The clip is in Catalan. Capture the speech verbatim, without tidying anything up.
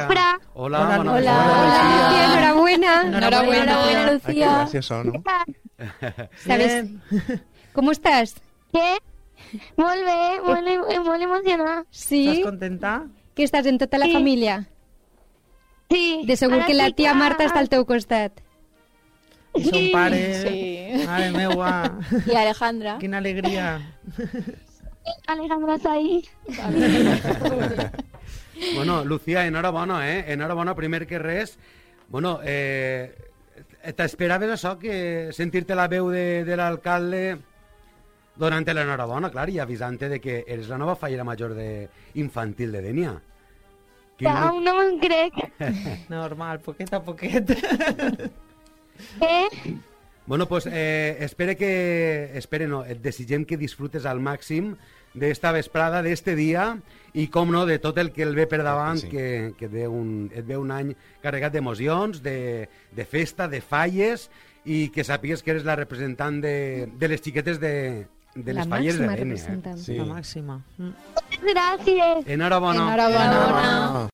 Francesca. Hola. Hola, Hola, bona hola. vesprada. Hola, enhorabuena. Enhorabuena, Enhorabuena, Ay, qué Lucía. gracioso, ¿no? ¿Sabes? ¿Cómo estás? Què? Molt bé, molt, em- molt emocionada. Sí? ¿Estás contenta? Que estàs en tota la Sí. família? Sí. De segur Ara que la sí tia Marta està al teu costat. I son pare. Sí. Mare meua. I Alejandra. Quina alegria. Alejandra està ahí. Bueno, Lucía, enhorabona, eh? Enhorabona, primer que res. Bueno, eh, t'esperaves això, que sentir-te la veu de, de l'alcalde donant-te l'enhorabona, clar, i avisant-te de que eres la nova fallera major de infantil de Dénia. Quin... Aún no me'n crec. Normal, poquet a poquet. Què? Bueno, pues eh, espere que... Espere, no, et desitgem que disfrutes al màxim d'esta vesprada, d'este dia, i, com no, de tot el que el ve per davant, Sí. que, que et, ve un, et ve un any carregat d'emocions, de, de festa, de falles, i que sàpigues que eres la representant de, de les xiquetes de, de La les falles de màxima Dénia. Eh? representant. Sí. La màxima. Mm. Gràcies. Enhorabona. Enhorabona. Enhorabona.